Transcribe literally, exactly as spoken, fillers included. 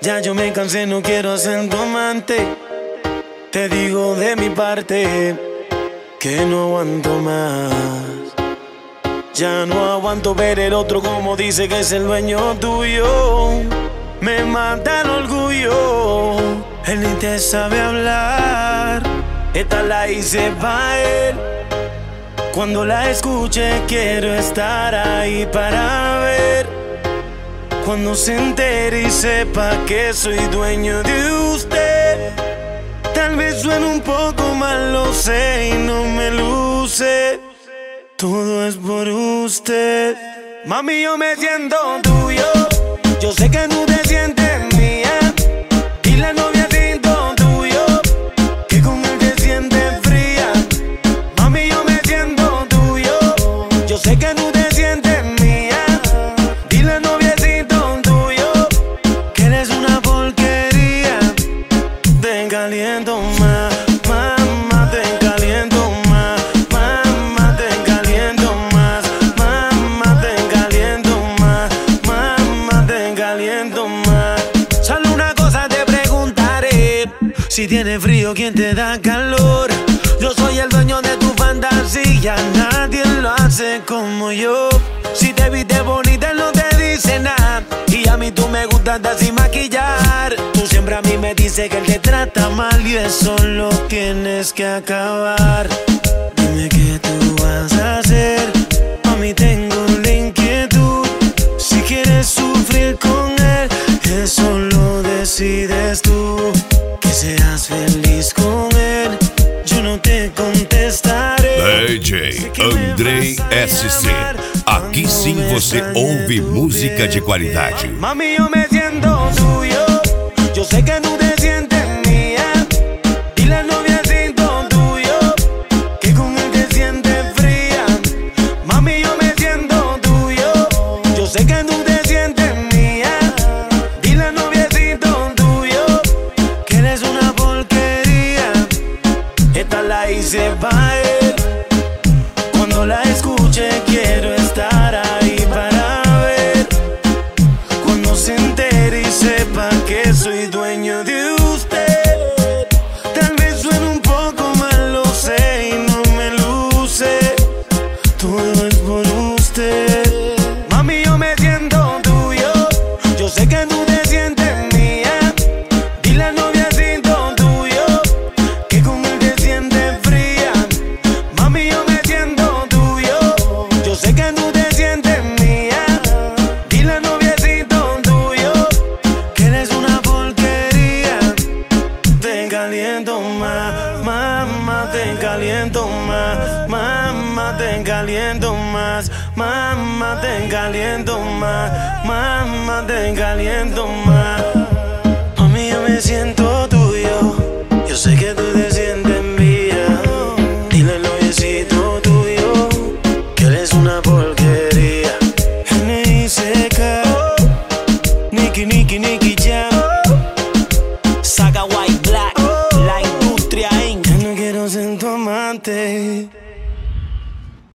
Ya yo me cansé, no quiero ser tu amante. Te digo de mi parte que no aguanto más. Ya no aguanto ver el otro como dice que es el dueño tuyo. Me mata el orgullo. Él ni te sabe hablar. Esta la hice pa' él. Cuando la escuche quiero estar ahí para ver. Cuando se entere y sepa que soy dueño de usted. Tal vez suene un poco mal, lo sé y no me luce. Todo es por usted. Mami, yo me siento tuyo. Yo sé que no te sientes mía. Y la novia siento tuyo, que con él te sientes fría. Mami, yo me siento tuyo. Yo sé que no te sientes mía. Y la novia siento tuyo, que eres una porquería. Te caliento más, mamá, te caliento más. Mamá, te caliento más. Mamá, te caliento más. Mamá, te caliento más. Solo una cosa te preguntaré: si tienes frío, ¿quién te da calor? Yo soy el dueño de tu fantasía, nadie lo hace como yo. Si te viste bonita, no te dice nada. Y a mí tú me gustas andar sin maquillar. Tú siempre a mí me dices que él te trata mal y eso lo tienes que acabar. Dime qué tú vas a hacer. A mí tengo la inquietud. Si quieres sufrir con él, eso lo decides tú. Que seas feliz con él, yo no te contestaré. D J Andrei S C. Aqui sim você ouve música de qualidade. Mami, yo me siento tuyo. Yo sé que no te sientes mía. Y la novia siento tuyo, que con él te sientes fría. Mami, yo me siento tuyo. Yo sé que no te sientes mía. Y la novia siento tuyo, que eres una porquería. Esta la hice pa' él. Cuando la escuche quiero estar ahí para ver. Cuando se entere y sepa que soy dueño de usted. Tal vez suene un poco mal, lo sé y no me luce. Todo es por usted. Mami, yo me siento tuyo. Yo sé que no te sientes mía. Y la novia siento tuyo, que con él te sientes fría. Mami, yo me siento tuyo. Yo sé que no te sientes mía. Y la novia siento tuyo, que eres una porquería. Te caliento más, mamá, te caliento más. Mamá, te caliento más. Mamá, te caliento más. Mamá, te caliento más. Mami, yo me siento tuyo. Yo sé que tú te